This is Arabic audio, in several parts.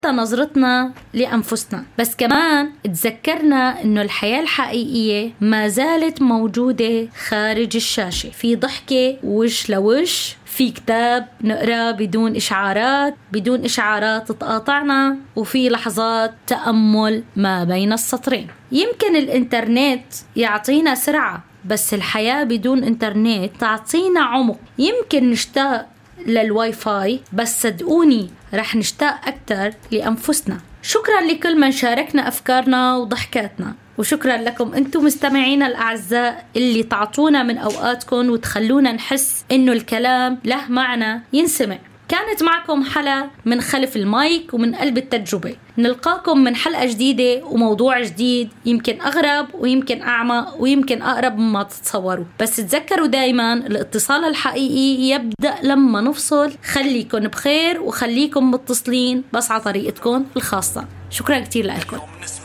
نظرتنا لأنفسنا، بس كمان تذكرنا إنه الحياة الحقيقية ما زالت موجودة خارج الشاشة، في ضحكة وش لوش، في كتاب نقرأ بدون إشعارات تقاطعنا، وفي لحظات تأمل ما بين السطرين. يمكن الإنترنت يعطينا سرعة، بس الحياة بدون إنترنت تعطينا عمق. يمكن نشتاق للواي فاي، بس صدقوني رح نشتاق أكتر لأنفسنا. شكرا لكل من شاركنا أفكارنا وضحكاتنا، وشكرا لكم أنتم مستمعين الأعزاء اللي تعطونا من أوقاتكم وتخلونا نحس إنه الكلام له معنى ينسمع. كانت معكم حلا من خلف المايك ومن قلب التجربة. نلقاكم من حلقة جديدة وموضوع جديد، يمكن أغرب ويمكن أعمق ويمكن أقرب مما تتصوروا، بس تذكروا دايما الاتصال الحقيقي يبدأ لما نفصل. خليكم بخير وخليكم متصلين بس على طريقتكم الخاصة. شكرا كتير لكم.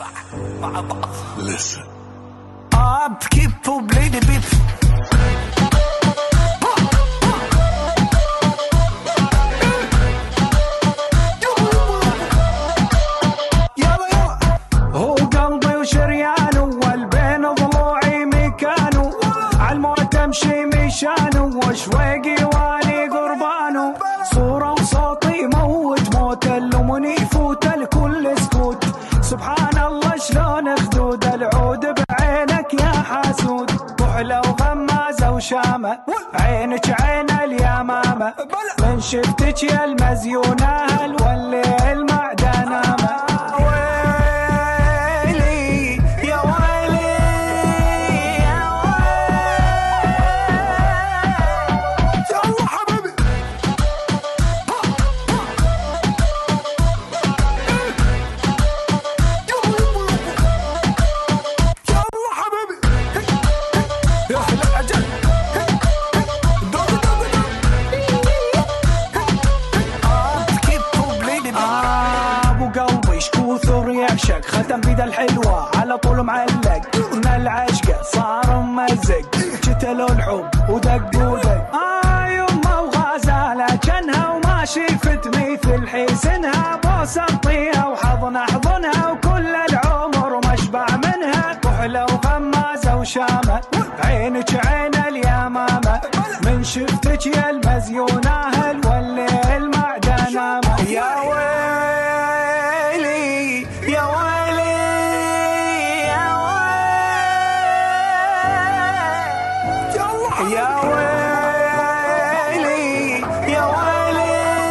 وشويقي والي قربانه، صورة وصوتي موت اللمني يفوت الكل سكوت. سبحان الله شلون خدود العود بعينك يا حاسود، كحلة وغمازة وشامة عينك عين اليمامة، من شفتك يا المزيونة واللي المعدنامة. ختم بيد الحلوة على طول معلق، من العشقة صار ممزق، جتلو الحب ودق يمه وغازالة جنها وما شفت مثل حسنها، بوسة طيها وحضنها وكل العمر مشبع منها، كحلة وغمازة وشامة عينك عين اليمامة، من شفتك يا المزيونة واللي المعدنامة. يا ويلي يا ويلي يا ويلي يا ويلي يا ويلي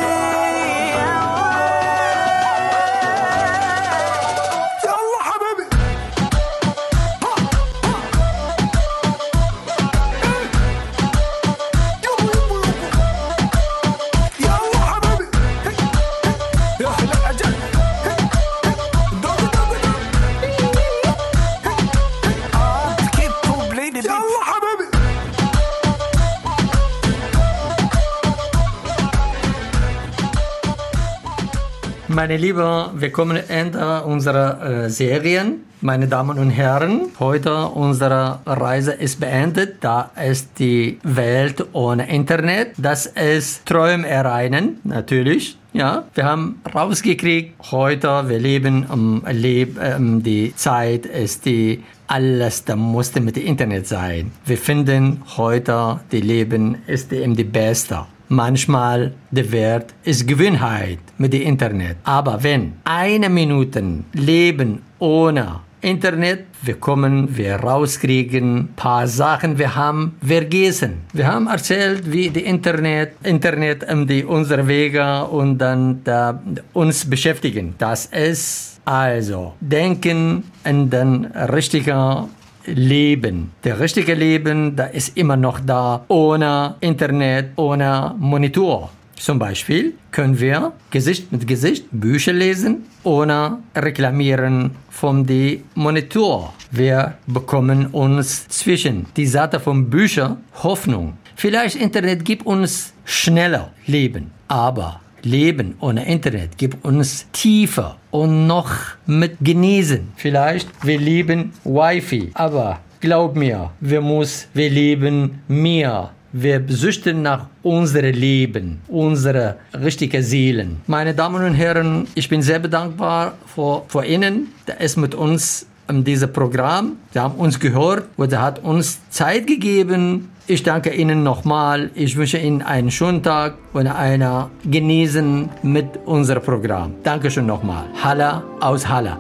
يلا حبيبي. يلا حبيبي يا هلا أجل Meine Lieben, willkommen in unserer Serien. Meine Damen und Herren, heute unsere Reise ist beendet. Da ist die Welt ohne Internet. Das ist Träumereien, natürlich. Ja, wir haben rausgekriegt, heute, wir leben die Zeit ist die alles, da musste mit dem Internet sein. Wir finden heute, die Leben ist die beste. Manchmal der Wert ist Gewohnheit mit dem Internet. Aber wenn 1 Minute Leben ohne Internet, wir rauskriegen paar Sachen, wir haben vergessen. Wir haben erzählt, wie die Internet unsere Wege und dann uns beschäftigen. Das ist also denken an den richtigen Leben. Der richtige Leben, da ist immer noch da, ohne Internet, ohne Monitor. Zum Beispiel können wir Gesicht mit Gesicht Bücher lesen, ohne reklamieren von dem Monitor. Wir bekommen uns zwischen die Seite von Büchern Hoffnung. Vielleicht Internet gibt uns schneller Leben, aber Leben ohne Internet gibt uns tiefer und noch mit genießen. Vielleicht wir lieben Wi-Fi, aber glaub mir, wir lieben mehr Wir süchten nach unserem Leben, unsere richtigen Seelen. Meine Damen und Herren, ich bin sehr bedankbar vor Ihnen, der ist mit uns in diesem Programm. Sie haben uns gehört und er hat uns Zeit gegeben. Ich danke Ihnen nochmal. Ich wünsche Ihnen einen schönen Tag und einen genießen mit unserem Programm. Dankeschön nochmal. Hala aus Hala.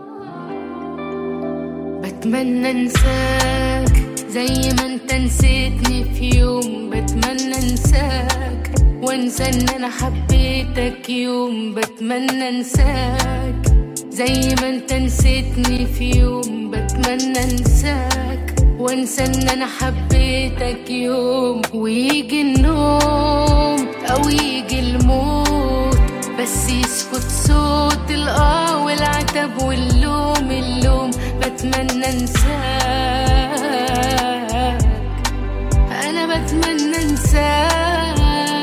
بتمنى انساك زي ما انت نسيتني في يوم. بتمنى انساك وانسى ان انا حبيتك يوم. بتمنى انساك زي ما انت نسيتني في يوم. بتمنى انساك وانسى ان انا حبيتك يوم. ويجي النوم او يجي الموت بس يسكت صوت الآه والعتب واللوم اللوم. بتمنى انساك انا بتمنى انساك.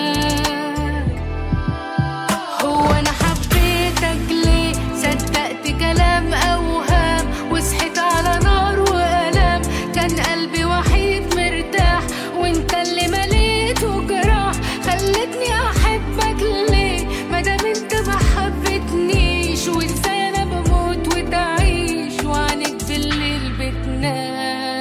هو انا حبيتك ليه؟ صدقت كلام اوهام وصحيت على نار والام. كان قلبي وحيد مرتاح وانت اللي مليته جراح. خلتني احبك ليه مادام انت ما حبتنيش؟ وازاي انا بموت وتعيش وعنك بالليل بتنام.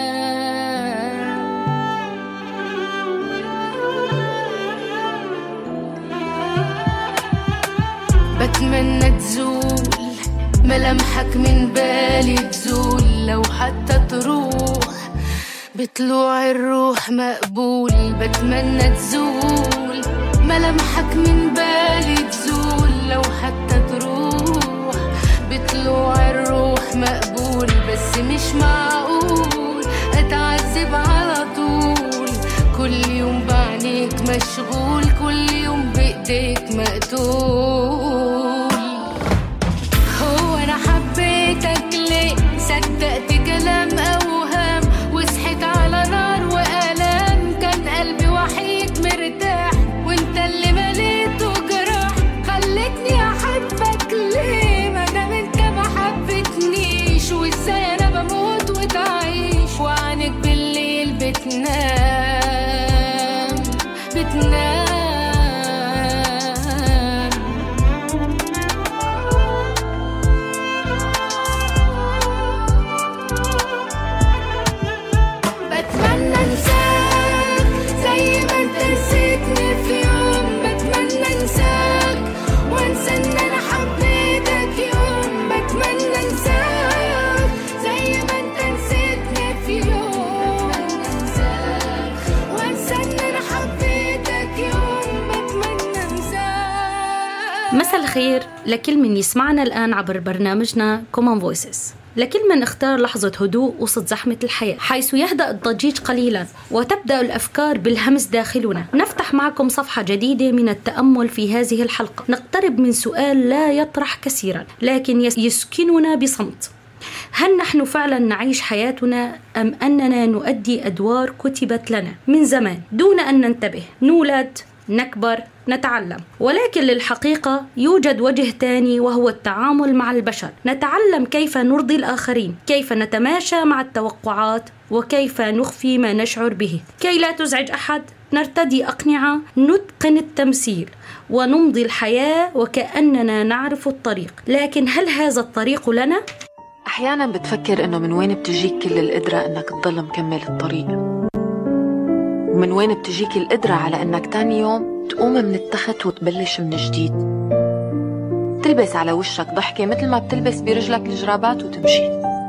بتمنى تزول ملامحك من بالي تزول. لو حتى تروح بطلوع الروح مقبول. بتمنى تزول ملامحك من بالي تزول. لو حتى تروح بطلوع الروح مقبول. بس مش معقول اتعذب على طول. كل يوم بعينيك مشغول. كل يوم بايديك مقتول. هو انا حبيتك ليه؟ صدقت كلام اوهام وصحيت على نار والام. كان قلبي وحيد مرتاح وانت اللي مليته جراح. خلتني احبك ليه مادام انت ما حبتنيش؟ وازاي انا بموت وتعيش وعنك بالليل بتنام بتنام. بتمنى انساك زي ما انت نسيتني في يوم. بتمنى انساك وانسى ان انا حبيتك يوم. بتمنى انساك زي ما انت نسيتني في يوم. انساك وانسى ان انا حبيتك يوم. بتمنى انساك. مساء الخير لكل من يسمعنا الآن عبر برنامجنا Common Voices. لكل من اختار لحظة هدوء وسط زحمة الحياة حيث يهدأ الضجيج قليلا وتبدأ الأفكار بالهمس داخلنا. نفتح معكم صفحة جديدة من التأمل في هذه الحلقة. نقترب من سؤال لا يطرح كثيرا لكن يسكننا بصمت. هل نحن فعلا نعيش حياتنا أم أننا نؤدي أدوار كتبت لنا من زمان دون أن ننتبه؟ نولد، نكبر، نتعلم، ولكن للحقيقة يوجد وجه تاني وهو التعامل مع البشر. نتعلم كيف نرضي الآخرين، كيف نتماشى مع التوقعات، وكيف نخفي ما نشعر به كي لا تزعج أحد. نرتدي أقنعة، نتقن التمثيل، ونمضي الحياة وكأننا نعرف الطريق. لكن هل هذا الطريق لنا؟ أحياناً بتفكر إنه من وين بتجيك كل القدرة إنك تضل مكمل الطريق، ومن وين بتجيك القدرة على إنك تاني يوم تقوم من التخت وتبلش من جديد، تلبس على وشك ضحكة مثل ما بتلبس برجلك الجرابات وتمشي.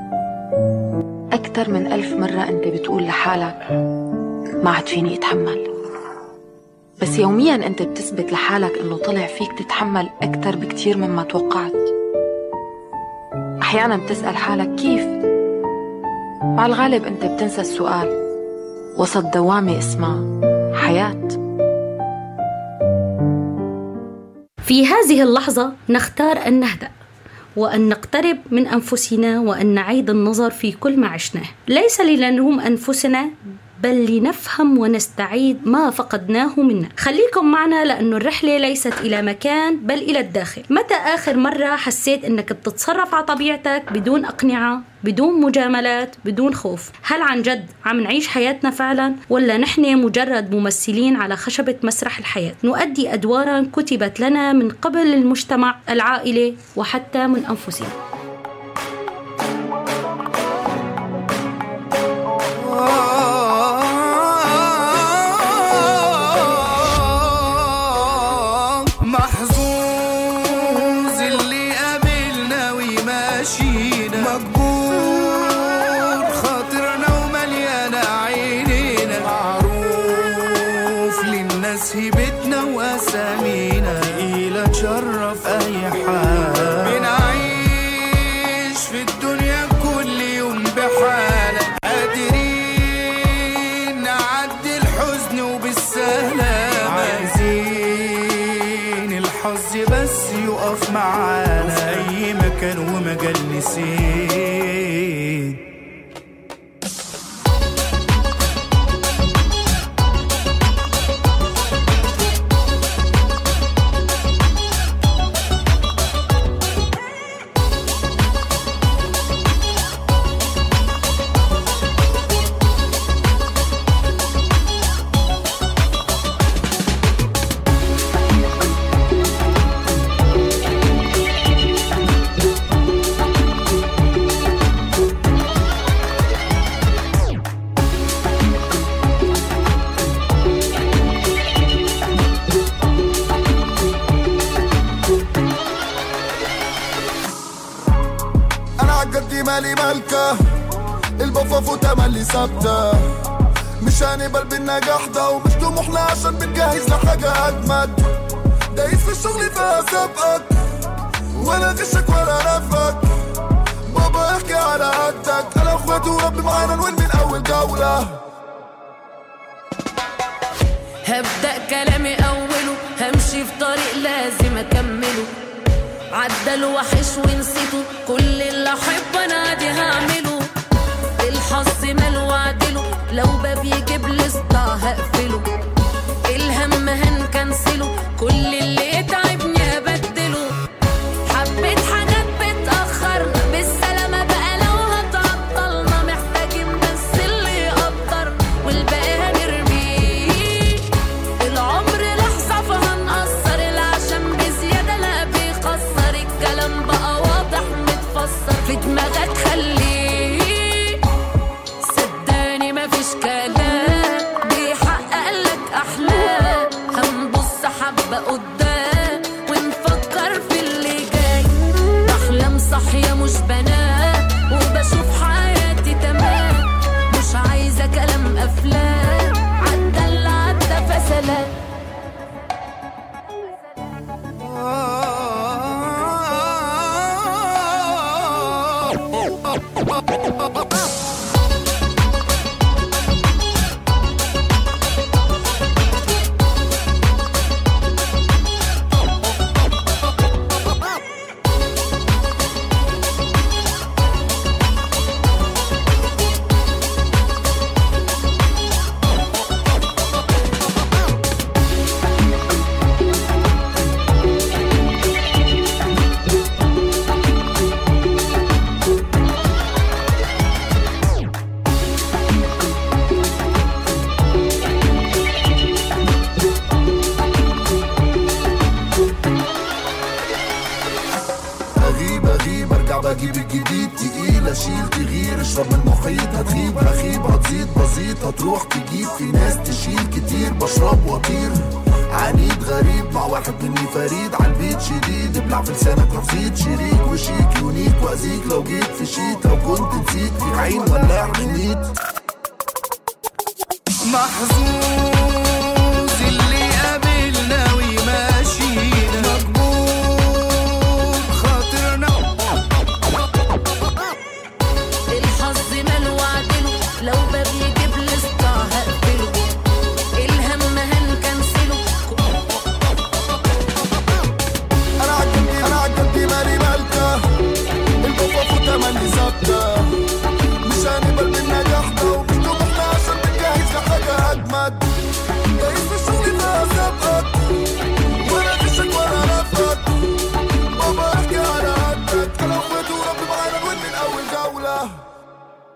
أكتر من 1000 مرة أنت بتقول لحالك ما عاد فيني أتحمل، بس يومياً أنت بتثبت لحالك إنه طلع فيك تتحمل أكتر بكتير مما توقعت. أحياناً بتسأل حالك كيف؟ مع الغالب أنت بتنسى السؤال وسط دوامة اسمها حياة. في هذه اللحظة نختار أن نهدأ وأن نقترب من أنفسنا وأن نعيد النظر في كل ما عشناه، ليس لنلوم أنفسنا بل لنفهم ونستعيد ما فقدناه منا. خليكم معنا لأنه الرحلة ليست إلى مكان بل إلى الداخل. متى آخر مرة حسيت أنك بتتصرف على طبيعتك بدون أقنعة، بدون مجاملات، بدون خوف؟ هل عن جد عم نعيش حياتنا فعلا، ولا نحن مجرد ممثلين على خشبة مسرح الحياة نؤدي أدوارا كتبت لنا من قبل المجتمع، العائلة، وحتى من أنفسنا؟ محظوظ اللي قابلنا وماشينا، مجبور خاطرنا ومليانة عينينا، معروف للناس هيبتنا وأسامينا، تقيلة تشرف أي حال. بنعيش في الدنيا كل يوم بحالة، قادرين نعدي الحزن وبالسلامة، عايزين الحظ بس يقف معانا أي مكان ومجال نسيت. مالي مالكة البفاف وتملي ثابتة، مش هنقبل بالنجاح ده ومش طموحنا عشان بنجهز لحاجة أجمد. دايس في الشغل فيها سابقك ولا غشك ولا نفك، بابا احكي على قدك، أنا وأخواتي وربي معانا نوين من أول جولة. هبدأ كلامي أوله، همشي في طريق لازم أكمله، عدى الوحش ونسيته، كل اللي أحب أنا عادي هعمله، الحظ مال وعدله، لو باب يجيب لسطع هقفله، الهم هنكنسله، كل اللي يتعبني هبدله، حبيت حاجات بتأخرنا بالسلامة بقى لو هتعطلنا، محتاجين بس اللي يقدر والباقي هنرميه، العمر لحظة فهنقصر، العشم بزيادة لا بيخسر، الكلام بقى واضح متفسر في دماغك خليه، صدقني مفيش كلام بيحقق لك أحلام، هنبص حبة قدام ونفكر في اللي جاي، بحلم صحية مش بنام وبشوف حياتي تمام، مش عايزة كلام أفلام، عدى اللي عدى فسلام. بجيب الجديد تقيل اشيل تغيير، اشرب من المحيط هتغيب هخيب هتزيد بسيط هتروح تجيب، في ناس تشيل كتير بشرب واطير، عنيد غريب مع واحد مني فريد، عالبيت شديد ابلع في لسانك رصيد، شريك وشيك يونيك وازيك لو جيت في شيت، لو كنت نسيت في عين ولا حنيت. محظوظ اللي قابلنا وماشينا، مجبور خاطرنا، الحظ مال وعدله، لو باب يجيب لسطع هقفله، الهم هنكنسله، أنا عجبتي مالي مالكة البفاف وتملي ثابتة، مش هنقبل بالنجاح ده ومش طموحنا عشان بنجهز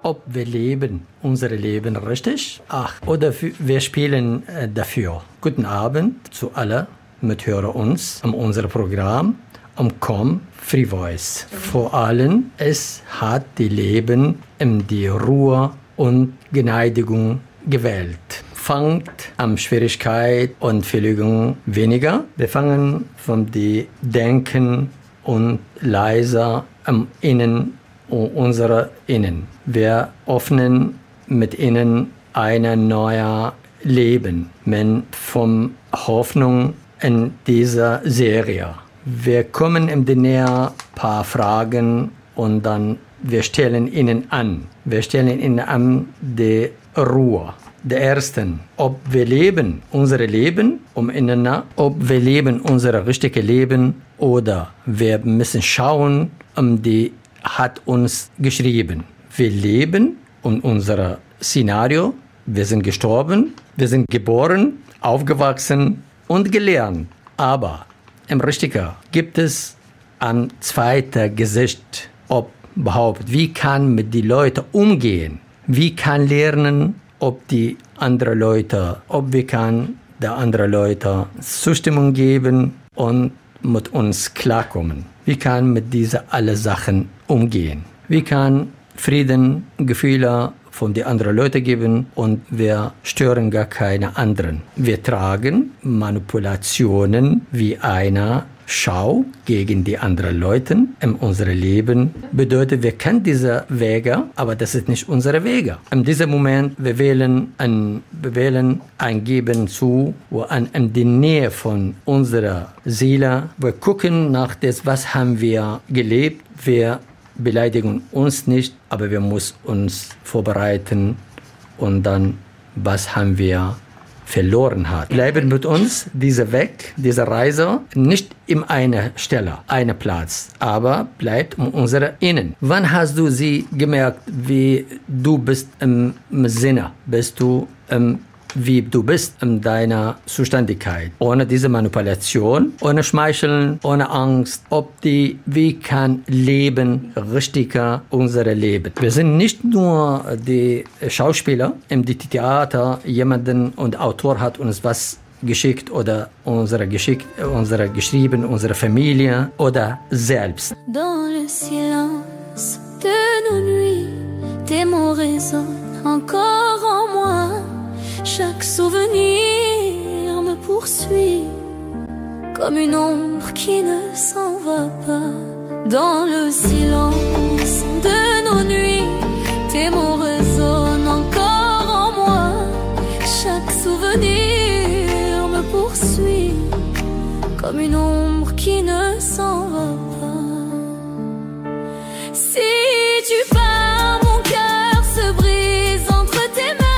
ob wir leben unser Leben richtig, oder wir spielen dafür. Guten Abend zu allen Mithörer uns an unserem Programm Com Free Voice. Vor allem, es hat die Leben in die Ruhe und Gneidigung gewählt. Fangt an Schwierigkeit und Verlegung weniger. Wir fangen von die Denken und leiser am Innen und unserer Innen. Wir öffnen mit ihnen ein neues Leben, mit von Hoffnung in dieser Serie. Wir kommen in die Nähe ein paar Fragen und dann wir stellen ihnen an. Wir stellen ihnen an die Ruhe. Der ersten, ob wir leben unser Leben umeinander, ob wir leben unser richtiges Leben oder wir müssen schauen, die hat uns geschrieben. Wir leben in unserem Szenario, wir sind gestorben, wir sind geboren, aufgewachsen und gelernt. Aber im Richtigen gibt es ein zweites Gesicht, ob behauptet, wie kann mit den Leuten umgehen, wie kann lernen, ob die anderen Leute, ob wir kann der anderen Leute Zustimmung geben und mit uns klarkommen. Wie kann mit diesen alle Sachen umgehen? Wie kann Frieden, Gefühle von den anderen Leuten geben und wir stören gar keine anderen. Wir tragen Manipulationen wie eine Schau gegen die anderen Leute in unserem Leben. Bedeutet, wir kennen diese Wege, aber das ist nicht unsere Wege. In diesem Moment, wir wählen ein Geben zu, wo in die Nähe von unserer Seele, wir gucken nach das, was haben wir gelebt. Wir beleidigen uns nicht, aber wir müssen uns vorbereiten und dann, was haben wir verloren hat. Bleiben mit uns diese Weg, diese Reise, nicht in einer Stelle, einer Platz, aber bleibt in unserer Innen. Wann hast du sie gemerkt, wie du bist im Sinne? Bist du wie du bist in deiner Zuständigkeit? Ohne diese Manipulation, ohne Schmeicheln, ohne Angst, wie kann Leben richtiger unser Leben? Wir sind nicht nur die Schauspieler im Theater, jemanden und Autor hat uns was geschickt oder unsere geschrieben, unsere Familie oder selbst. Dans le silence de nos nuits, tes mots résonnent encore en moi. Chaque souvenir me poursuit comme une ombre qui ne s'en va pas. Dans le silence de nos nuits, tes mots résonnent encore en moi. Chaque souvenir me poursuit comme une ombre qui ne s'en va pas. Si tu pars, mon cœur se brise entre tes mains.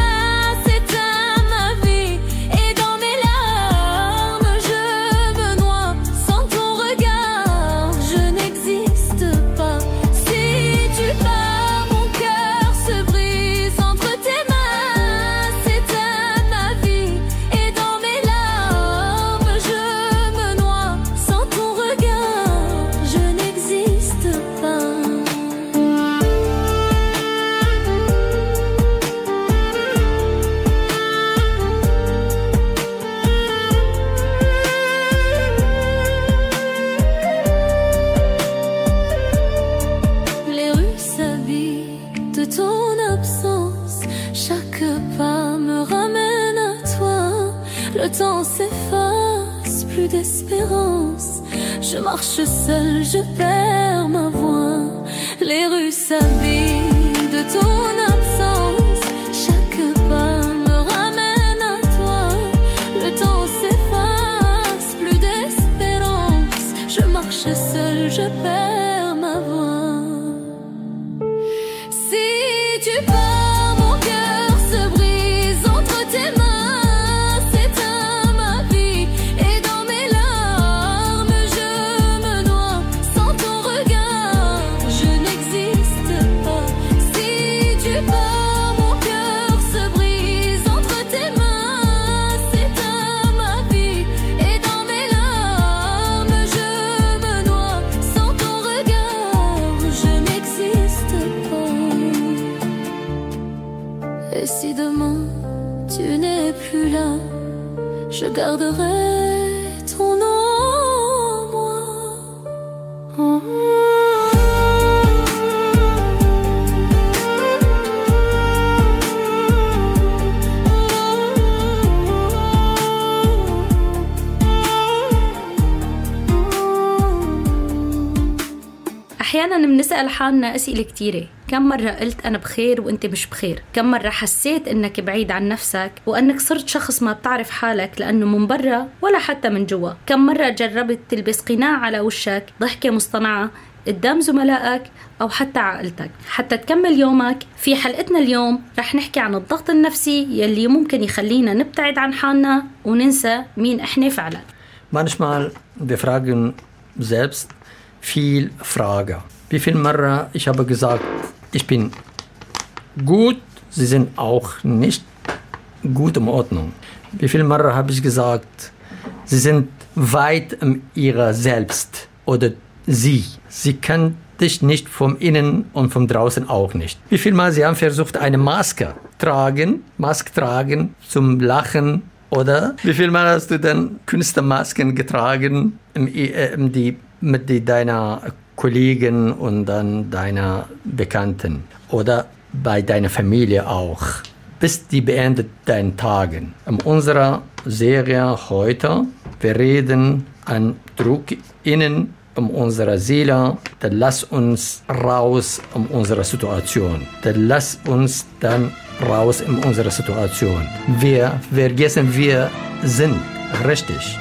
D'espérance, je marche seule, je perds ma voix. Les rues s'habillent de ton absence. Chaque pas me ramène à toi. Le temps s'efface, plus d'espérance. Je marche seule, je perds ma voix. Si tu pars, mon cœur se brise entre tes mains. Regard garderai ton nom en moi. أحياناً بنسأل حالنا أسئلة كتيرة. كم مرة قلت أنا بخير وأنت مش بخير؟ كم مرة حسيت أنك بعيد عن نفسك وأنك صرت شخص ما بتعرف حالك لأنه من برا ولا حتى من جوا؟ كم مرة جربت تلبس قناع على وشك، ضحكة مصطنعة قدام زملائك أو حتى عائلتك حتى تكمل يومك؟ في حلقتنا اليوم رح نحكي عن الضغط النفسي يلي ممكن يخلينا نبتعد عن حالنا وننسى مين إحنا فعلا. Manchmal wir fragen selbst viel Frage. Wie viel Mal ich habe gesagt, ich bin gut, Sie sind auch nicht gut in Ordnung. Wie viel Mal habe ich gesagt, Sie sind weit in ihrer Selbst oder Sie kennen dich nicht vom Innen und vom Draußen auch nicht. Wie viel Mal Sie haben versucht, eine Maske tragen zum Lachen, oder wie viel Mal hast du dann Künstlermasken getragen, mit deiner Kollegen und dann deiner Bekannten oder bei deiner Familie auch, bis die beendet deinen Tagen. In unserer Serie heute, wir reden an Druck innen um unsere Seele, dann lass uns raus um unsere Situation. Dann lass uns dann raus in unserer Situation. Wir vergessen, wir sind richtig.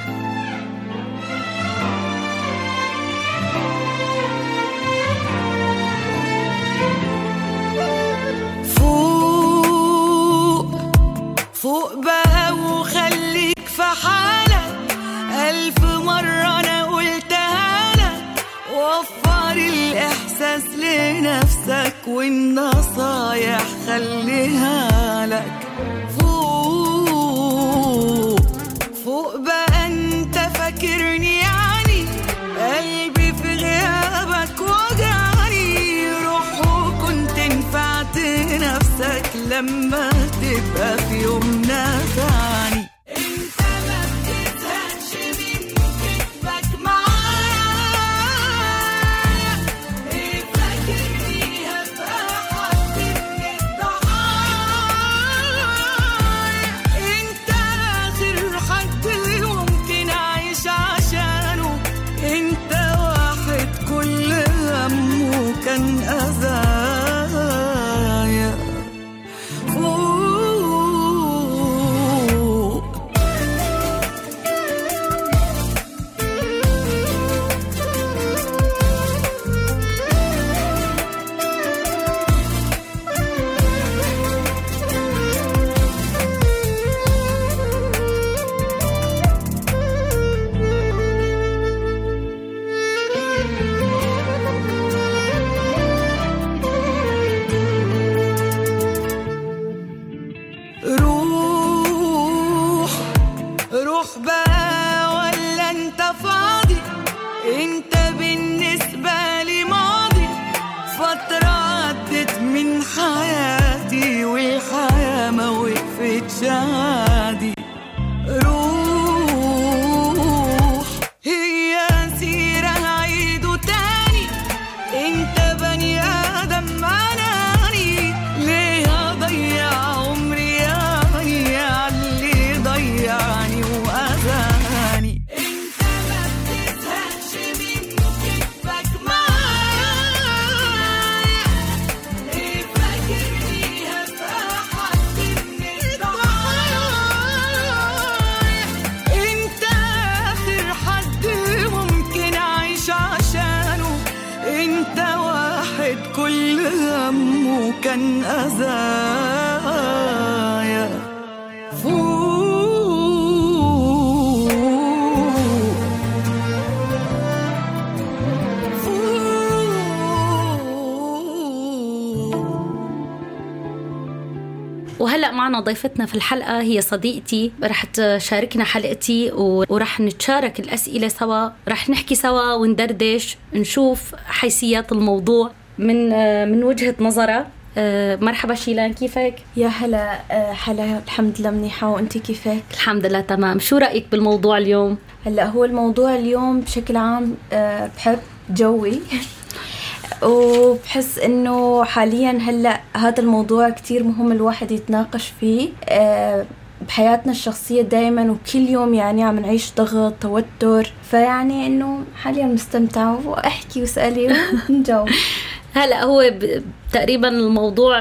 فوق بقى وخليك في حالك. 1000 مرة أنا قلتها لك. وفر الإحساس لنفسك والنصايح خليها لك. فوق بقى أنت فاكرني يعني قلبي في غيابك وجعني. روح وكنت نفعت نفسك لما تبقى في يوم نافعني. انت ما بتزهقش من كتبك معايا. ايه فاكرني هبقى حد من الضحايا. انت اخر حد ممكن اعيش عشانه. انت واحد كل همه كان اذايا. روح بقى ولا انت فاضي. انت بالنسبة لي ماضي. فترة عدت من حياتي والحياة ما وقفتش عادي. روح هي سيرة هعيده تاني. انت بني آدم أناني. ليه أضيع عمري يعني عاللي ضيعني وأذاني. انت ما بتزهقش من كتبك معايا. ايه فاكرني هبقى حد من الضحايا. انت اخر حد ممكن اعيش عشانه. انت واحد كل همه كان أذايا. وهلأ معنا ضيفتنا في الحلقة هي صديقتي رح تشاركنا حلقتي ورح نتشارك الأسئلة سوا. رح نحكي سوا وندردش نشوف حيثيات الموضوع من وجهة نظرها. مرحبا شيلان، كيفك؟ يا هلا. حلا، الحمد لله منيحة، وانتي كيفك؟ الحمد لله تمام. شو رأيك بالموضوع اليوم؟ هلا هو الموضوع اليوم بشكل عام بحب جوي وبحس انه حاليا هلا هذا الموضوع كتير مهم الواحد يتناقش فيه بحياتنا الشخصية دايما وكل يوم، يعني عم نعيش ضغط توتر، فيعني انه حاليا مستمتعة واحكي واسألي ونجاوب. هلا هو تقريبا الموضوع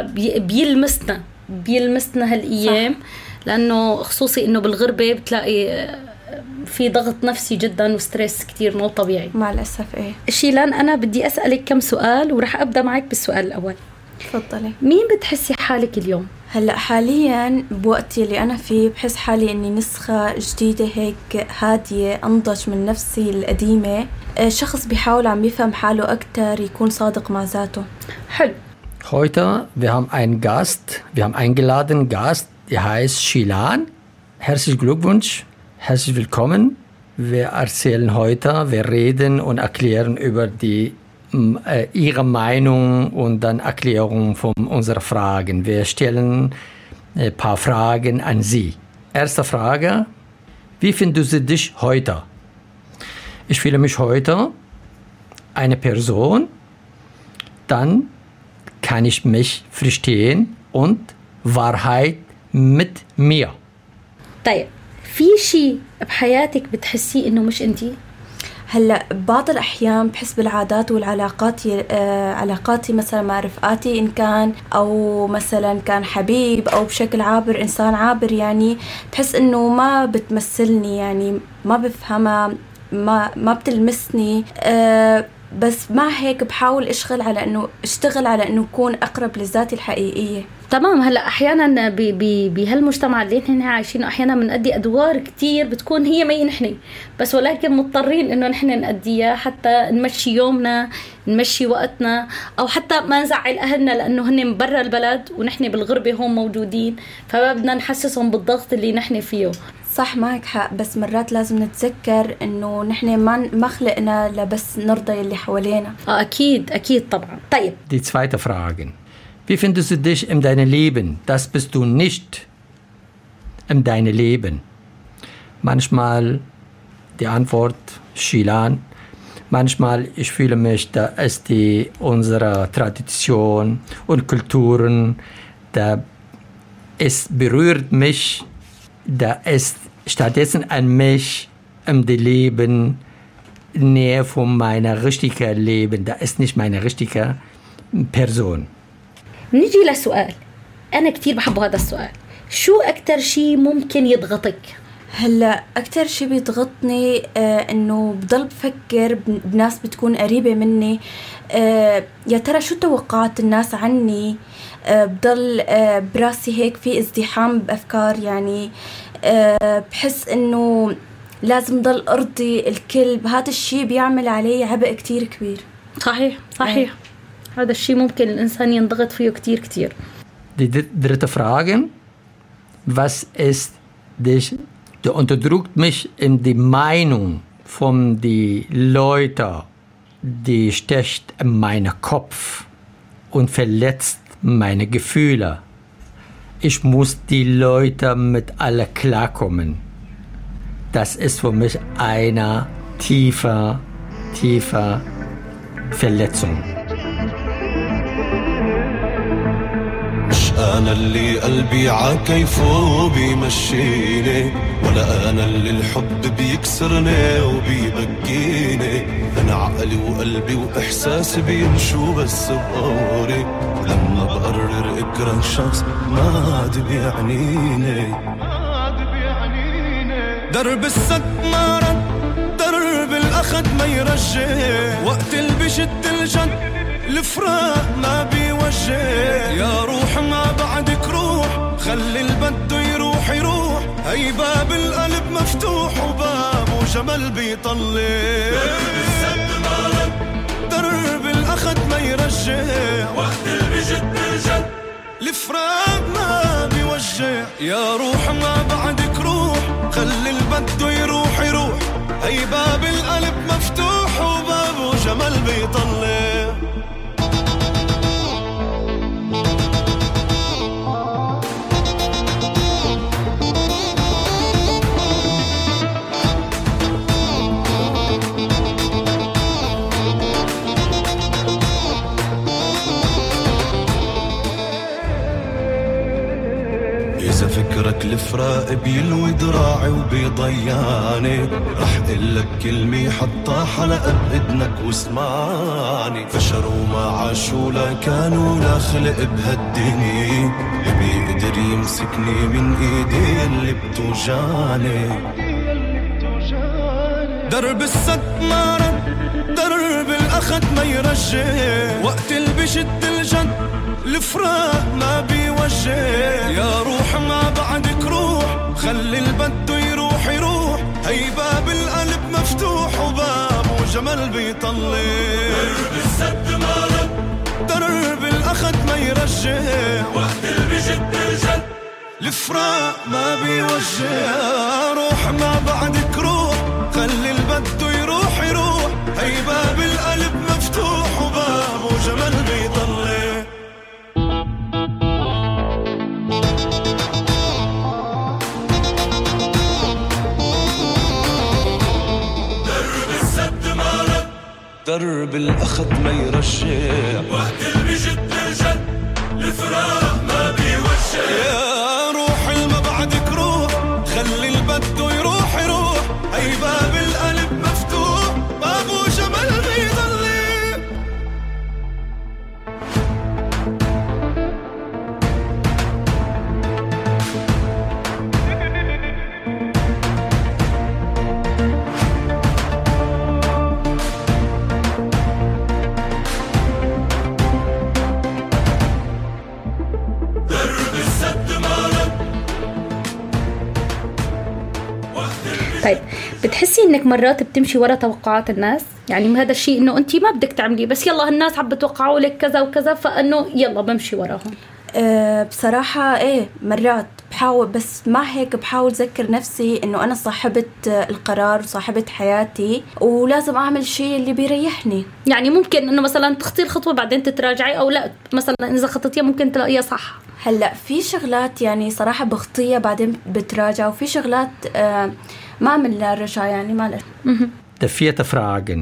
بيلمسنا هالايام صح. لانه خصوصي انه بالغربة بتلاقي في ضغط نفسي جدا وستريس كتير مو طبيعي مع الأسف. شيلان، أنا بدي أسألك كم سؤال ورح أبدأ معك بالسؤال الأول. تفضلي. مين بتحسي حالك اليوم؟ هلأ حاليا بوقتي اللي أنا فيه بحس حالي أني نسخة جديدة هيك هادية أنضج من نفسي القديمة، شخص بيحاول عم يفهم حاله أكتر، يكون صادق مع ذاته. حلو. Heute, wir haben einen Gast, wir haben eingeladen Gast, der heißt Shilan. Herzlichen Glückwunsch. Herzlich willkommen. Wir erzählen heute, wir reden und erklären über Ihre Meinung und dann Erklärung von unseren Fragen. Wir stellen ein paar Fragen an Sie. Erste Frage, wie findest du dich heute? Ich fühle mich heute eine Person, dann kann ich mich verstehen und Wahrheit mit mir. طيب، في شيء بحياتك بتحسيه إنه مش أنتي؟ هلا بعض الأحيان بحس بالعادات والعلاقات، علاقاتي مثلا مع رفقاتي إن كان أو مثلا كان حبيب أو بشكل عابر إنسان عابر، يعني بحس إنه ما بتمثلني، يعني ما بفهمها، ما بتلمسني، بس مع هيك بحاول اشتغل على انه اكون اقرب لذاتي الحقيقيه. تمام. هلا احيانا بهالمجتمع اللي نحن عايشينه احيانا بنأدي ادوار كتير بتكون هي ما نحن، بس ولكن مضطرين انه نحن نأديها حتى نمشي يومنا، نمشي وقتنا، او حتى ما نزعل اهلنا لانه هن من برا البلد ونحن بالغربه هون موجودين، فما بدنا نحسسهم بالضغط اللي نحن فيه. صح، معك حق، بس مرات لازم نتذكر انه نحن ما خلقنا لبس نرضي اللي حوالينا. اكيد طبعا. طيب. Die zweite Frage. Wie findest du dich in deinem Leben? Das bist du nicht in deinem Leben. Manchmal die Antwort Shilan. Manchmal ich fühle mich, da ist unsere Tradition und Kulturen, da es berührt mich, da ist stattdessen an mich im Leben näher von meiner richtigen Leben. Da ist nicht meine richtige Person. نيجي لسؤال أنا كتير بحب هذا السؤال. شو أكتر شيء ممكن يضغطك؟ هلا أكتر شيء بيضغطني إنه بضل بفكر بناس بتكون قريبة مني، يا ترى شو توقعات الناس عني، بضل براسي هيك في ازدحام بأفكار، يعني بحس إنه لازم ضل أرضي الكل، هذا الشيء بيعمل علي عبء كتير كبير. صحيح. هذا الشيء ممكن الإنسان ينضغط فيه كتير. Die dritte Frage, was ist dich, du unterdrückt mich in die Meinung von die Leute, die sticht in meinen Kopf und verletzt meine Gefühle. Ich muss die Leute mit alle klarkommen. Das ist für mich eine tiefe Verletzung. أنا اللي قلبي عكيفه بيمشيني، ولا أنا اللي الحب بيكسرني وبيبكيني. أنا عقلي وقلبي وإحساسي بيمشوا بس بقوري، ولما بقرر أكره شخص ما عاد بيعنيني. درب السد ما رد، درب الأخد ما يرجع، وقت اللي بشد الجد الفراق ما بيوجه. يا روح ما بعدك روح، خلي البد يروح، هي باب القلب مفتوح وبابه جمل بيطلع. درب الأخد ما يرجع، وقت اللي بجد الجد الفراق ما بيوجه. يا روح ما بعدك روح، خلي البد يروح، هي باب القلب مفتوح وبابه جمل بيطلع. إذا فكرك الفراق بيلوي دراعي وبيضيعني، رح قلك كلمة حطها حلقة بإذنك واسمعني. فشروا ما عاشوا لا كانوا لا خلق بهالدنيا، اللي بيقدر يمسكني من ايدي اللي بتوجعني. درب السد ما رد، درب الأخد ما يرجع، وقت اللي بشد الجد الفراق ما بيوجع. يا روح ما بعدك روح، خلي البد يروح يروح، هي باب القلب مفتوح وباب وجمال بيطلع. درب السد ما رد، درب الأخد ما يرجع، وقت اللي بشد الجد الفراق ما بيوجع. روح ما بعدك روح، خلي البد يروح يروح، هي باب القلب مفتوح وباب وجمال بيطلع. درب السد ما رد، درب الأخد ما يرجع، وقت اللي بجد الجد الفراق ما بيوجع. يا روحي ما بعدك روح، خلي البد يروح يروح، هي باب القلب مفتوح باب وجمال بيضل. طيب بتحسي انك مرات بتمشي ورا توقعات الناس؟ يعني هذا الشيء انه انت ما بدك تعملي، بس يلا الناس عم بتوقعوا لك كذا وكذا، فانه يلا بمشي وراهم. بصراحة ايه مرات بحاول، بس مع هيك بحاول أذكر نفسي انه انا صاحبة القرار وصاحبة حياتي، ولازم اعمل شيء اللي بيريحني. يعني ممكن انه مثلا تخطي الخطوة بعدين تتراجعي، او لا مثلا اذا خطيتيها ممكن تلاقيها صح. هلا في شغلات يعني صراحة بخطيها بعدين بتراجع، وفي شغلات ما عمل لها رجع يعني ما له. Die vierte Frage.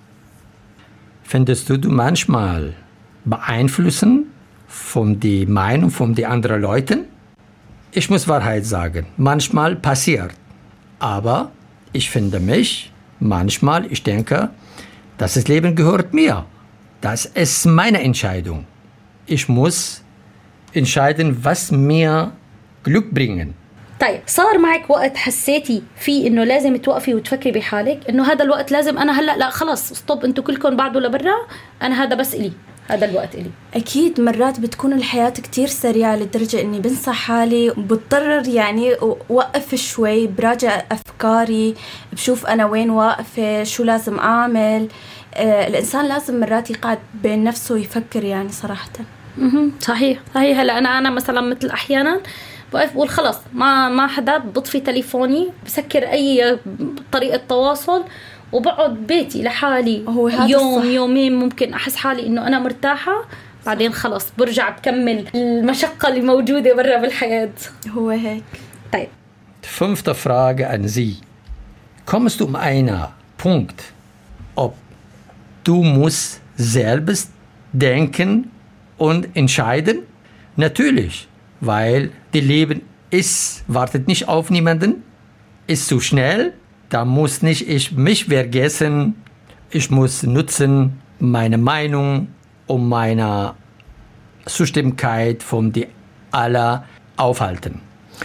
Findest du manchmal beeinflussen von die Meinung von die anderen Leuten? Ich muss Wahrheit sagen, manchmal passiert. Aber ich finde mich, manchmal, ich denke, das Leben gehört mir. Das ist meine Entscheidung. Ich muss entscheiden, was mir Glück bringen. طيب صار معك وقت حسيتي فيه انه لازم توقفي وتفكري بحالك انه هذا الوقت لازم انا هلا لا خلص ستوب، انتوا كلكم بعدوا لبرا، انا هذا بس إلي، هذا الوقت إلي؟ أكيد مرات بتكون الحياة كتير سريعة لدرجة إني بنسى حالي وبضطر يعني وقف شوي، براجع أفكاري، بشوف أنا وين واقفة، شو لازم أعمل. الإنسان لازم مرات يقعد بين نفسه ويفكر يعني صراحة. صحيح. هلا أنا مثلا مثل أحيانا بقف بقول خلص ما حدا، بطفي تليفوني، بسكر أي طريقة تواصل وبقعد بيتي لحالي يوم يومين، ممكن أحس حالي إنه أنا مرتاحة، بعدين خلص برجع بكمل المشقة اللي موجودة برا بالحياة. هو هيك. طيب. Fünfte Frage an Sie. Kommst du einen Punkt, ob du musst selbst denken und entscheiden? Natürlich, weil das Leben wartet nicht auf niemanden, ist zu schnell. Da muss nicht ich mich vergessen. Ich muss nutzen meine Meinung und meine Zustimmigkeit von die aller aufhalten.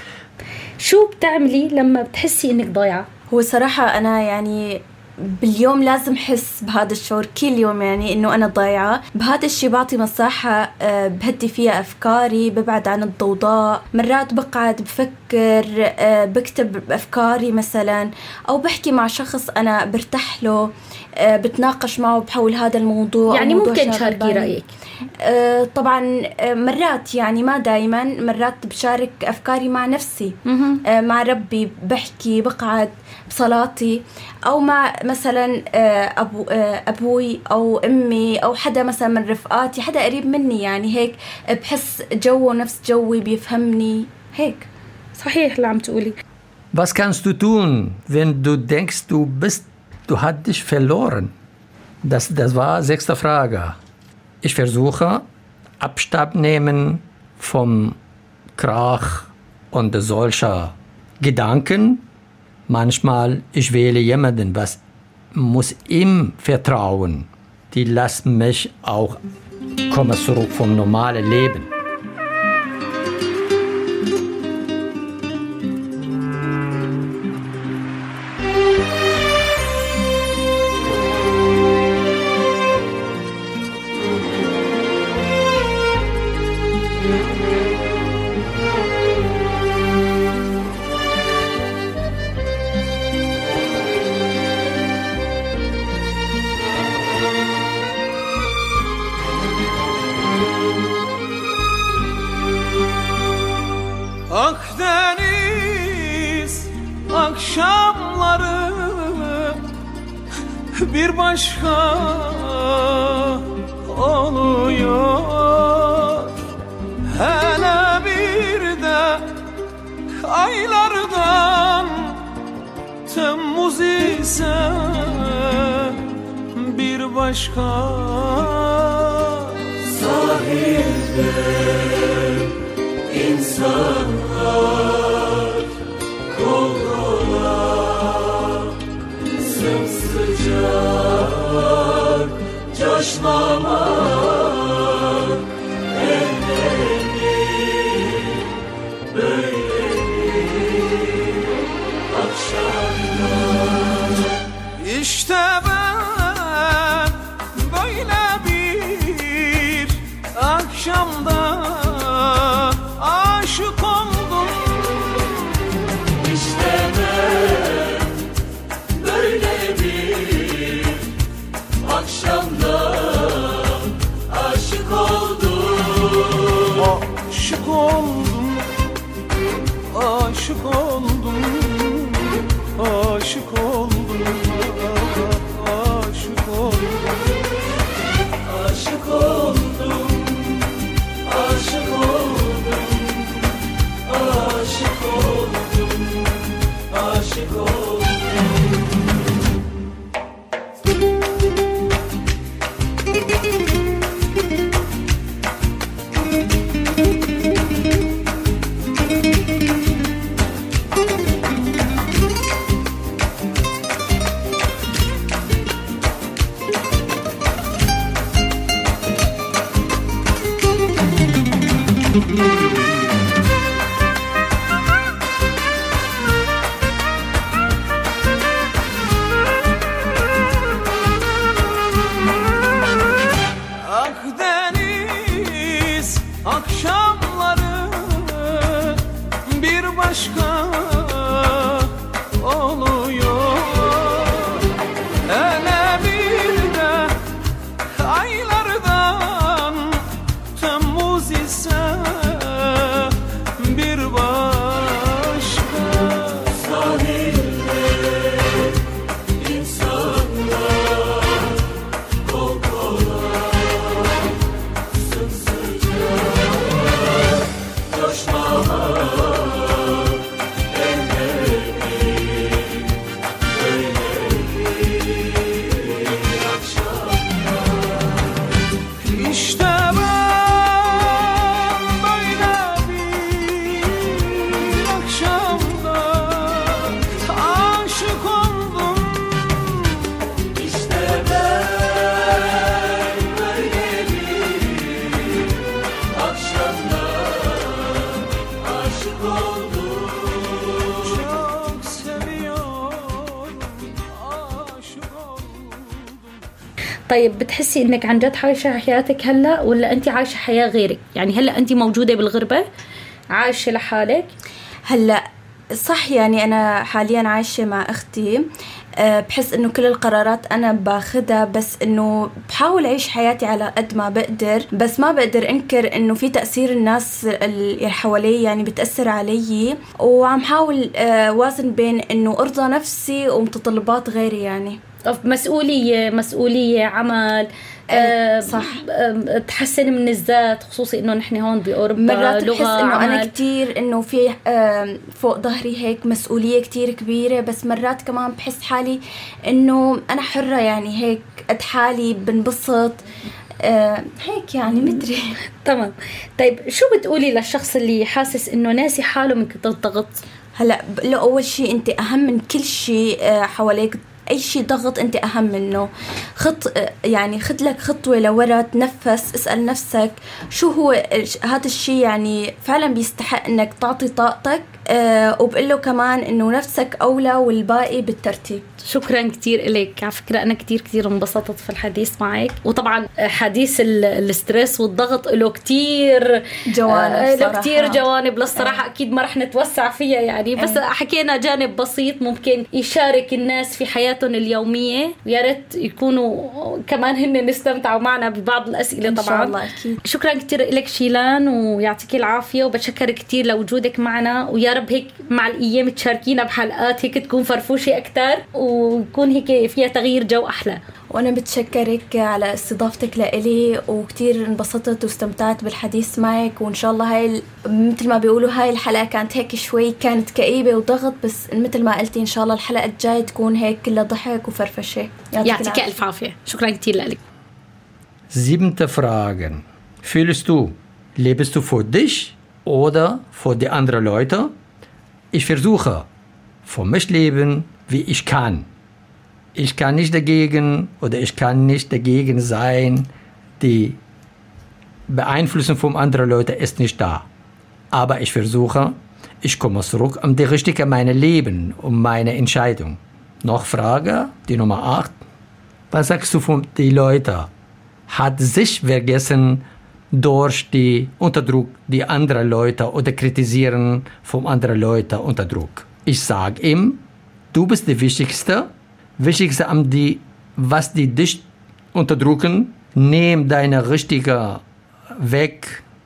شو بتعملي لما بتحسي إنك ضايعة؟ هو صراحة أنا يعني باليوم لازم حس بهذا الشعور كل يوم، يعني إنه أنا ضايعة. بهذا الشيء بعطي مساحة بهدي فيها أفكاري، ببعد عن الضوضاء. مرات بقعد بفكر، بكتب أفكاري مثلا، أو بحكي مع شخص أنا برتاح له، بتناقش معه بحول هذا الموضوع. يعني ممكن تشاركي رأيك؟ طبعا مرات، يعني ما دايما، مرات بشارك أفكاري مع نفسي، مع ربي، بحكي، بقعد بصلاتي، أو مع مثلا أبوي أو أمي أو حدا مثلا من رفقاتي، حدا قريب مني، يعني هيك بحس جوه نفس جوي، بيفهمني هيك. صحيح اللي عم تقولي. Was kannst du tun, wenn du denkst, du hast dich verloren? Das war 6. Frage. Ich versuche Abstand nehmen vom Krach Und solche Gedanken, manchmal, ich wähle jemanden, was muss ihm vertrauen. Die lassen mich auch kommen zurück vom normalen Leben. Akdeniz akşamları bir başka oluyor. Hele bir de aylardan Temmuz ise bir başka. Sahilde İnsanlar kol kola sımsıcak coşmamak ellerini böyledir akşamlar. İşte ben böyle bir akşamda aşık oldum. İşte ben böyle bir akşamda aşık oldum. Aşık oldum, aşık oldum, aşık oldum, aşık oldum, aşık oldum, aşık oldum. Aşık oldum, aşık oldum. Akdeniz akşamları bir başka oluyor. Hele bir de aylardan Temmuz ise bir başka. Sahilde insanlar kol kola sımsıcak coşmamak ellerini böyledir akşamlar. İşte ben böyle bir akşamda aşık oldum. İşte ben böyle bir akşamda aşık oldum. Çok seviyorum, aşık oldum. طيب بتحسي انك عن جد عايشة حياتك هلا ولا انت عايشة حياة غيرك؟ يعني هلا انت موجودة بالغربة عايشة لحالك؟ هلا صح، يعني أنا حاليا عايشة مع أختي. بحس إنه كل القرارات أنا باخدها، بس إنه بحاول أعيش حياتي على قد ما بقدر، بس ما بقدر أنكر إنه في تأثير الناس اللي حوالي يعني بتأثر علي، وعم حاول وازن بين إنه أرضى نفسي ومتطلبات غيري. يعني مسؤولية عمل صح. تحسن من الذات، خصوصي انه نحن هون بأوروبا مرات بحس انه عمل. انا كتير انه في فوق ظهري هيك مسؤولية كتير كبيرة، بس مرات كمان بحس حالي انه انا حرة، يعني هيك قد حالي بنبسط. هيك يعني مدري. تمام. طيب شو بتقولي للشخص اللي حاسس إنه ناسي حاله من كتر الضغط؟ هلا أول شيء أنت أهم من كل شيء حواليك. أي شيء ضغط أنت أهم منه. يعني خد لك خطوة لورا، تنفس، اسأل نفسك شو هو هذا الشيء يعني فعلا بيستحق أنك تعطي طاقتك، وبقول له كمان أنه نفسك أولى والباقي بالترتيب. شكرا كتير إليك. على فكرة أنا كتير انبسطت في الحديث معك، وطبعا حديث الستريس والضغط له كتير جوانب للصراحة. أكيد ما رح نتوسع فيها يعني، بس حكينا جانب بسيط ممكن يشارك الناس في حياتهم اليومية، ويا ريت يكونوا كمان هن نستمتعوا معنا ببعض الأسئلة طبعا. إن شاء الله أكيد. شكرا كتير إليك شيلان، ويعطيك العافية، وبتشكر كتير لوجودك معنا، ويا رب هيك مع الأيام تشاركينا بحلقات هيك تكون فرفوشة أكتر، ويكون هيك فيها تغيير جو أحلى. وأنا بتشكرك على استضافتك لإلي، وكتير انبسطت واستمتعت بالحديث معك. وإن شاء الله هاي مثل ما بيقولوا هاي الحلقة كانت هيك شوي كانت كئيبة وضغط، بس مثل ما قلتي إن شاء الله الحلقة الجاية تكون هيك كلها ضحك وفرفشة. يعطيك ألف عافية. شكرا كتير لك. 7. Frage. Fühlst du, lebst du für dich oder für die anderen Leute? Ich versuche, für mich leben, wie ich kann. Ich kann nicht dagegen oder ich kann nicht dagegen sein. Die Beeinflussung von anderen Leuten ist nicht da. Aber ich versuche, ich komme zurück um die richtige meine Leben, um meine Entscheidung. Noch Frage, die Nummer 8. Was sagst du von den Leuten? Hat sich vergessen durch die Unterdruck die anderen Leute oder kritisieren von anderen Leuten unter Druck? Ich sage ihm, du bist die Wichtigste an die, was die dich unterdrücken. Nimm deine richtige Weg.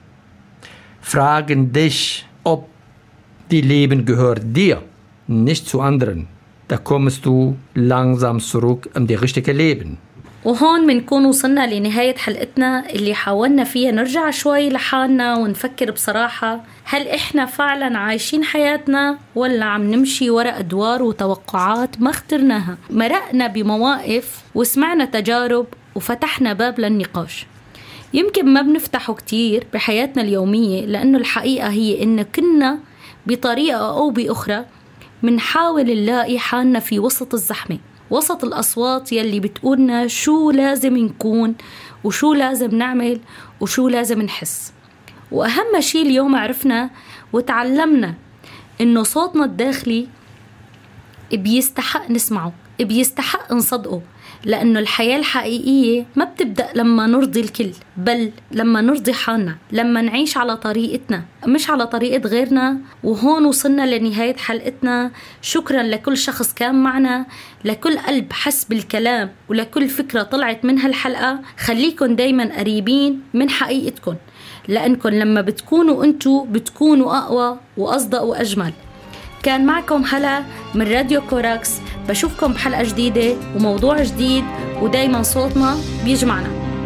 Fragen dich, ob die Leben gehört dir, nicht zu anderen. Da kommst du langsam zurück in die richtige Leben. وهون منكون وصلنا لنهاية حلقتنا اللي حاولنا فيها نرجع شوي لحالنا ونفكر بصراحة، هل إحنا فعلا عايشين حياتنا ولا عم نمشي وراء أدوار وتوقعات ما اخترناها؟ مرقنا بمواقف وسمعنا تجارب وفتحنا باب للنقاش يمكن ما بنفتحه كتير بحياتنا اليومية، لأنه الحقيقة هي إن كنا بطريقة أو بأخرى منحاول نلاقي حالنا في وسط الزحمة، وسط الأصوات يلي بتقولنا شو لازم نكون وشو لازم نعمل وشو لازم نحس. وأهم شيء اليوم عرفنا وتعلمنا إنه صوتنا الداخلي بيستحق نسمعه، بيستحق نصدقه، لأنه الحياة الحقيقية ما بتبدأ لما نرضي الكل، بل لما نرضي حالنا، لما نعيش على طريقتنا مش على طريقة غيرنا. وهون وصلنا لنهاية حلقتنا. شكرا لكل شخص كان معنا، لكل قلب حس بالكلام، ولكل فكرة طلعت من هالحلقة. خليكن دايما قريبين من حقيقتكن، لأنكن لما بتكونوا أنتوا بتكونوا أقوى وأصدق وأجمل. كان معكم هلا من راديو كوراكس. بشوفكم بحلقة جديدة وموضوع جديد، ودايما صوتنا بيجمعنا.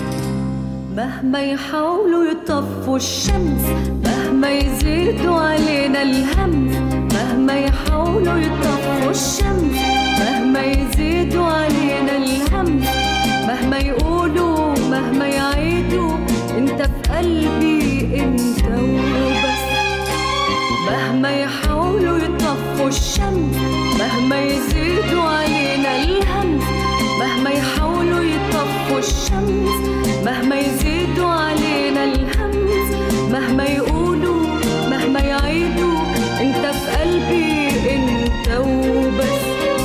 مهما يحاولوا يطفوا الشمس، مهما يزيدوا علينا الهم، مهما يحاولوا يطفوا الشمس، مهما يزيدوا علينا الهم، مهما يقولوا مهما يعيدوا، انت في قلبي انت وبس. مهما يحاولوا يطفوا الشمس، مهما يزيدوا علينا الهم، مهما يحاولوا يطفوا الشمس، مهما يزيدوا علينا الهم، مهما يقولوا مهما يعيدوا، انت في قلبي انت وبس.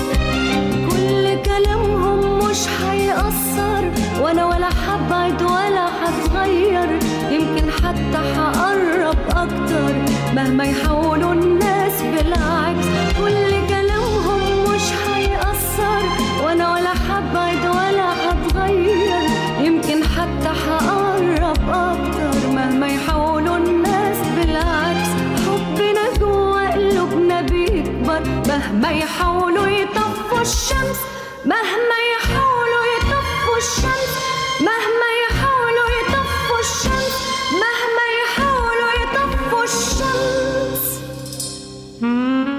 كل كلامهم مش حيأثر، وانا ولا حبعد ولا حتغير، يمكن حتى حقرب اكتر مهما يحاولوا الناس بالعكس. كل كلامهم مش حيأثر، وانا ولا حبعد ولا حتغير، يمكن حتى حقرب اكتر مهما يحاولوا الناس بالعكس. حبنا جوا قلوبنا بيكبر مهما يحاولوا يطفوا الشمس، مهما يحاولوا يطفوا الشمس، مهما يحاولوا يطفوا الشمس، مهما يحاولوا يطفوا الشمس.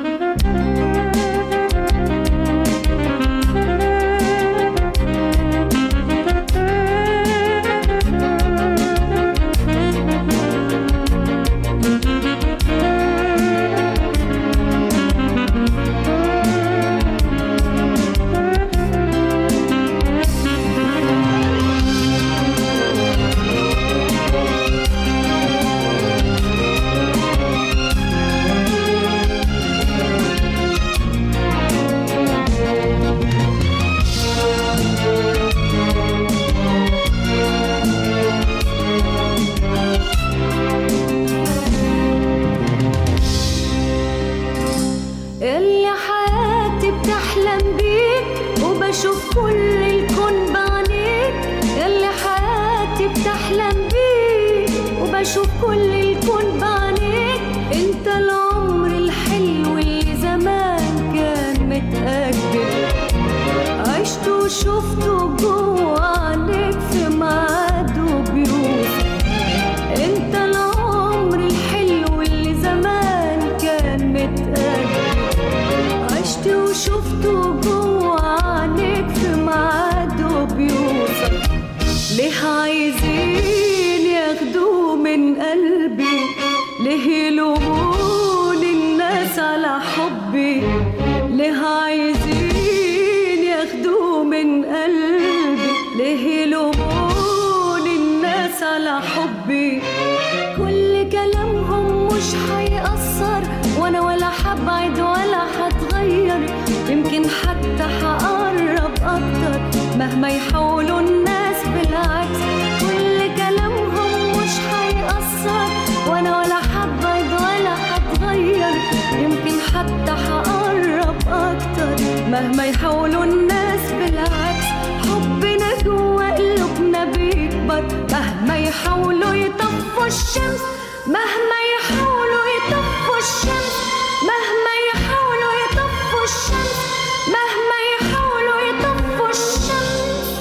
أشوف كل الكون بعينيك. انت العمر الحلو اللي زمان كان متأجل، عشته وشفته جوه عينيك في ميعاده بيوصل. انت العمر الحلو اللي زمان كان متأجل، عشت وشفته جوه عينيك في ميعاده بيوصل. ليه عايزين ياخدوه من قلبي؟ ليه يلومون الناس على حبي؟ ليه عايزين ياخدوه من قلبي؟ ليه يلومون الناس على حبي؟ كل كلامهم مش هيأثر، وانا ولا حبعد ولا هتغير، يمكن حتى هقرب اكتر مهما يحاولوا الناس. بالعكس كل كلامهم مش هيأثر، وانا ولا حبعد ولا هتغير، يمكن حتى هقرب اكتر مهما يحاولوا الناس. بالعكس حبنا جوا قلوبنا بيكبر، مهما يحاولوا يطفوا الشمس، مهما يحاولوا يطفوا الشمس، مهما يحاولوا يطفوا الشمس، مهما يحاولوا يطفوا الشمس.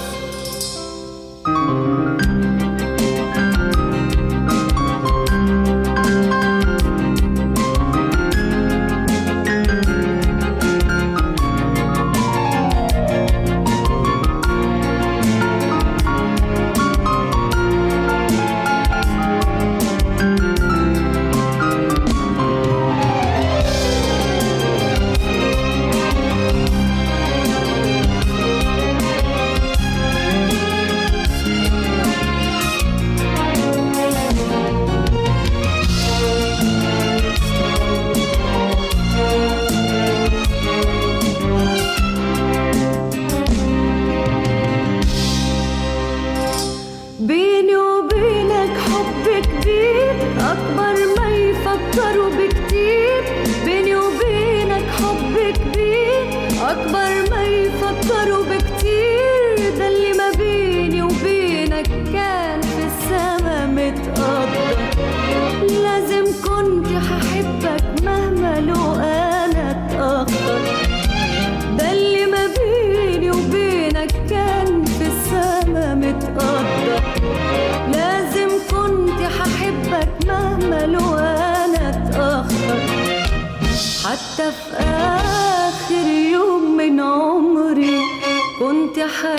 بيني وبينك حب كبير أكبر ما يفكروا بكتير. بيني وبينك حب كبير أكبر ما يفكروا بكتير. ده اللي ما بيني وبينك كان في السما متقدر، لازم كنت هحبك مهما لو أنا اتأخر. ده اللي ما بيني وبينك كان في السما متقدر، لازم كنت هحبك مهما لو أنا اتأخر. حتى في آخر يوم من عمري كنت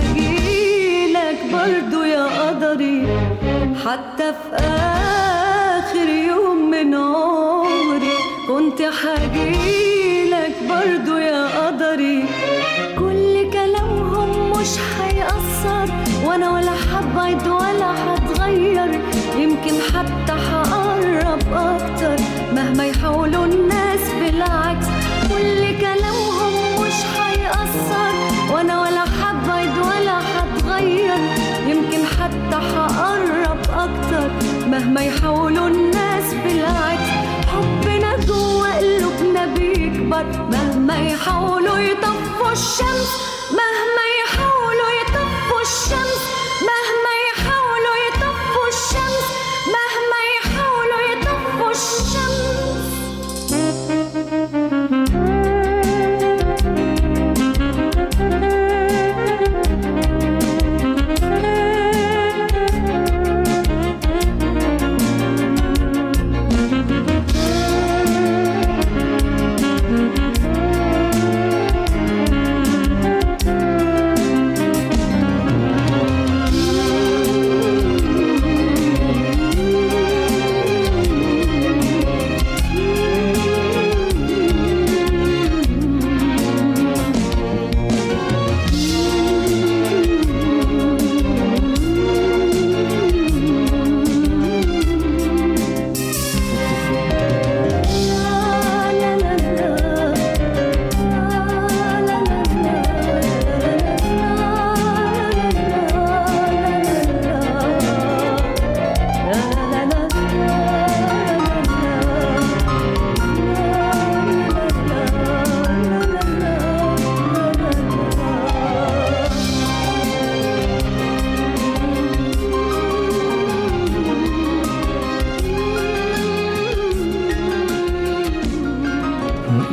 هجيلك برضو يا قدري. حتى في آخر يوم من عمري كنت هجيلك برضو يا قدري. كل كلامهم مش هيأثر، وانا ولا حبعد ولا هتغير، يمكن حتى هقرب اكتر مهما يحاولوا الناس. بالعكس كل كلامهم مش هيأثر، وانا ولا حبعد ولا هتغير، يمكن حتى هقرب اكتر مهما يحاولوا الناس. بالعكس حبنا جوا قلوبنا بيكبر، مهما يحاولوا يطفوا الشمس، مهما يحاولوا يطفوا الشمس، مهما يحاولوا يطفوا الشمس، مهما يحاولوا يطفوا الشمس.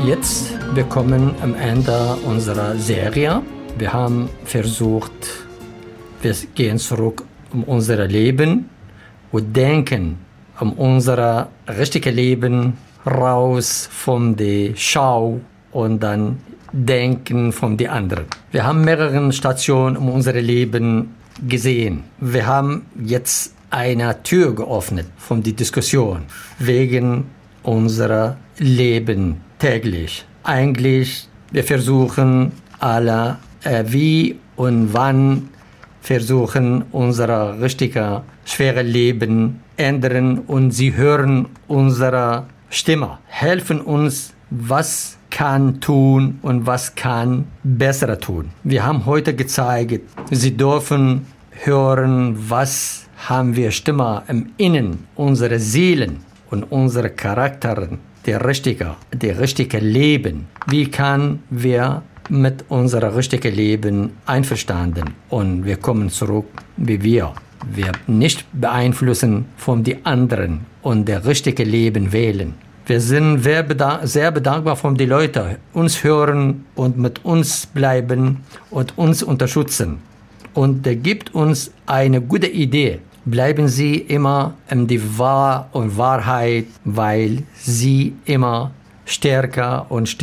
Jetzt, wir kommen am Ende unserer Serie. Wir haben versucht, wir gehen zurück um unser Leben und denken um unser richtiges Leben raus von der Schau und dann denken von den anderen. Wir haben mehrere Stationen um unser Leben gesehen. Wir haben jetzt eine Tür geöffnet von der Diskussion wegen unserer Leben täglich. Eigentlich, wir versuchen alle, wie und wann versuchen unser richtiges, schweres Leben ändern und sie hören unsere Stimme, helfen uns, was kann tun und was kann besser tun. Wir haben heute gezeigt, sie dürfen hören, was haben wir Stimme im Innen, unsere Seelen und unsere Charakter, der richtige Leben. Wie kann wir mit unserem richtigen Leben einverstanden und wir kommen zurück, wie wir nicht beeinflussen von den anderen und der richtige Leben wählen. Wir sind sehr bedankbar von den Leuten, uns hören und mit uns bleiben und uns unterstützen. Und der gibt uns eine gute Idee. Bleiben Sie immer in die Wahrheit, weil Sie immer stärker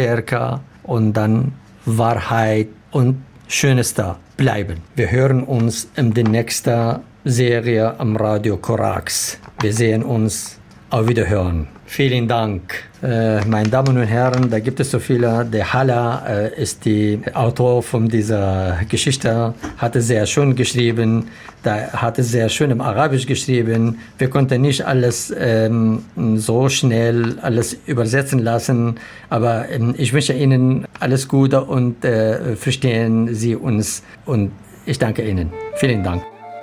und dann Wahrheit und Schönster bleiben. Wir hören uns in der nächsten Serie am Radio Korax. Wir sehen uns. Auf Wiederhören. Vielen Dank. Meine Damen und Herren, da gibt es so viele. Der Hala ist der Autor von dieser Geschichte, hat es sehr schön geschrieben, hat es sehr schön im Arabisch geschrieben. Wir konnten nicht alles so schnell alles übersetzen lassen, aber ich wünsche Ihnen alles Gute und verstehen Sie uns und ich danke Ihnen. Vielen Dank.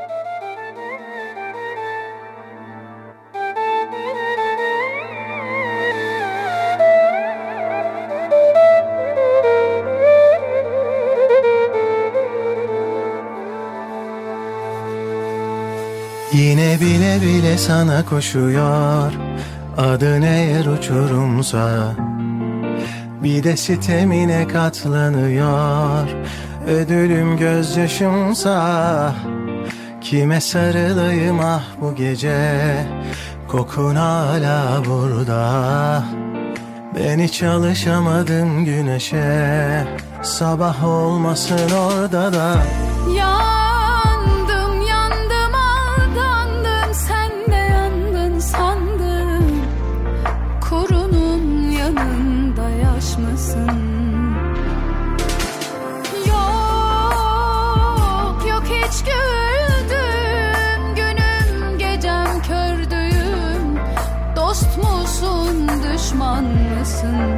Yine bile bile sana koşuyor, adın eğer uçurumsa, bir de sitemine katlanıyor, ödülüm gözyaşımsa. Kime sarılayım ah bu gece, kokun hala burada. Ben hiç alışamadım güneşe, sabah olmasın orada da. Yok hiç güldüm, günüm gecem kördüğüm. Dost musun, düşman mısın?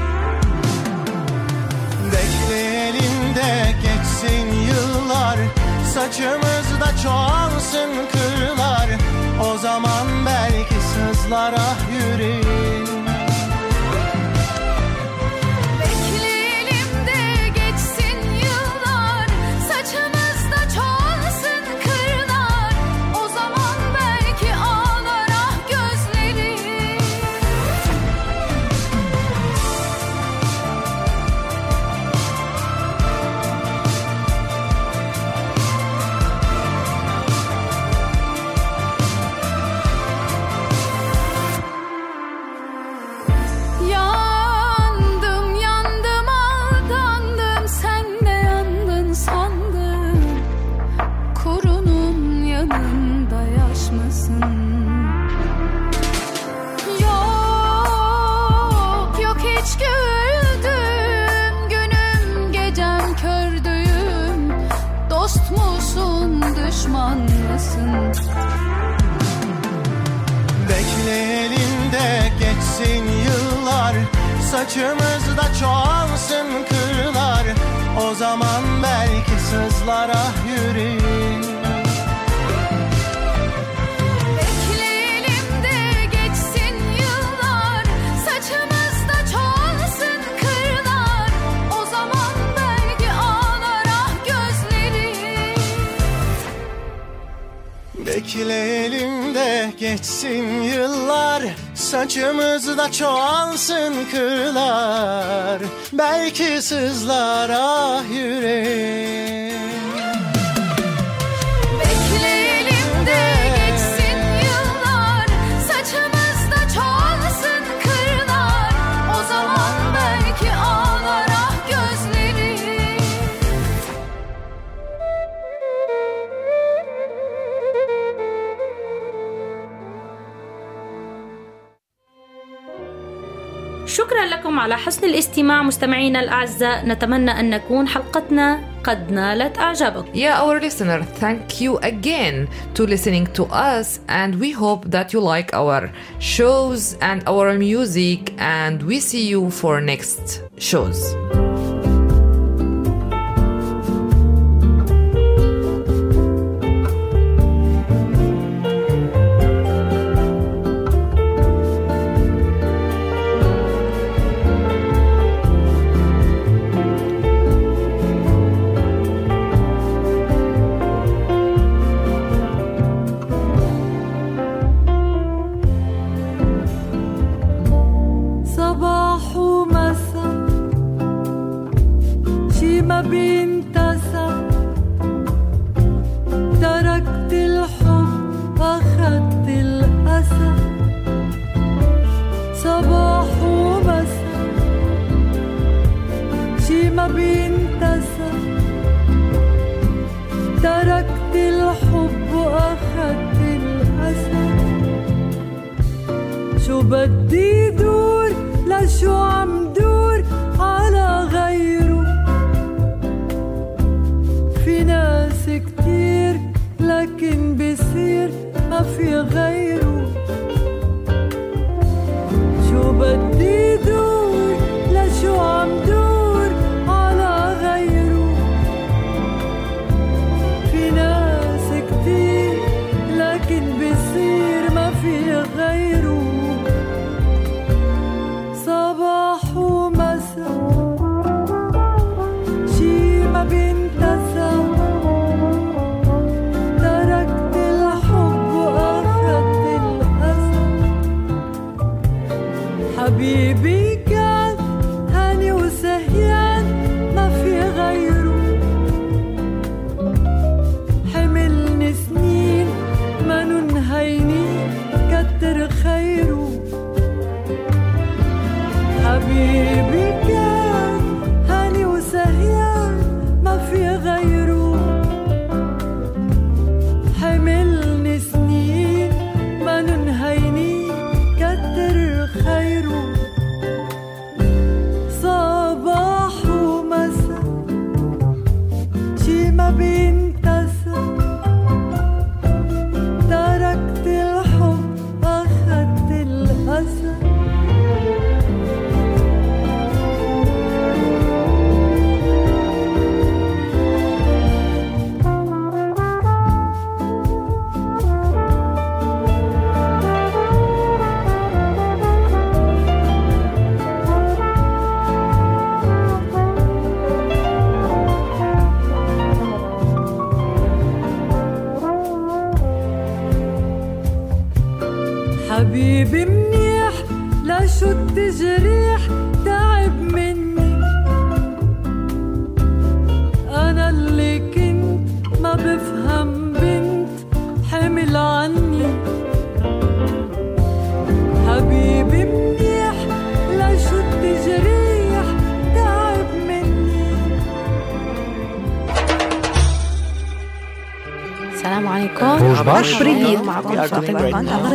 Bekleyelim de geçsin yıllar, saçımızda çoğalsın kırlar. O zaman belki sızlar ah yüreğim. Bekleyelim de geçsin yıllar, saçımızda çoğalsın kırlar. O zaman belki sızlar ah yüreğim. Bekleyelim de geçsin yıllar, saçımızda çoğalsın kırlar. O zaman belki ağlar ah gözlerim. Bekleyelim de Geçsin yıllar, saçımızda çoğalsın kırlar. Belki sızlar ah yüreğim. Bekleyelim de geçsin yıllar, saçımızda çoğalsın kırlar. O zaman belki ağlar ah gözlerim. شكرا لكم على حسن الاستماع مستمعينا الأعزاء. نتمنى أن نكون حلقتنا قد نالت أعجابكم. Yeah, our listener, thank you again to listening to us, and we hope that you like our shows and our music, and we see you for next shows. صباح ومساء شي ما بينتسى، تركت الحب أخدت الأسى. صباح ومساء شي ما بينتسى، تركت الحب وأخدت الأسى. شو بدي دور لشو عم دور على غيره، في ناس كتير لكن بصير ما في غيره. شو بدي دور لشو عم دور على غيره، في ناس كتير لكن بصير ما في غيره. صباح ومساء شي ما بينتسى، تركت الحب وأخدت الأسى. حبيبي كان هاني وسهيان ما في غيره، حملني سنين ما ننهيني كتر خيره. حبيبي كان هاني وسهيان ما في غيره، حملني سنين ما ننهيني كتر خيره. صباح ومساء شي ما بينتسى، تركت الحب أخدت الأسى. حبيبي منيح لشو التجريح تعب مني، أنا اللي كنت ما بفهم بنت حمل عني. حبيبي منيح لشو التجريح تعب مني. السلام عليكم. روج باش بريد معكم فاطمة.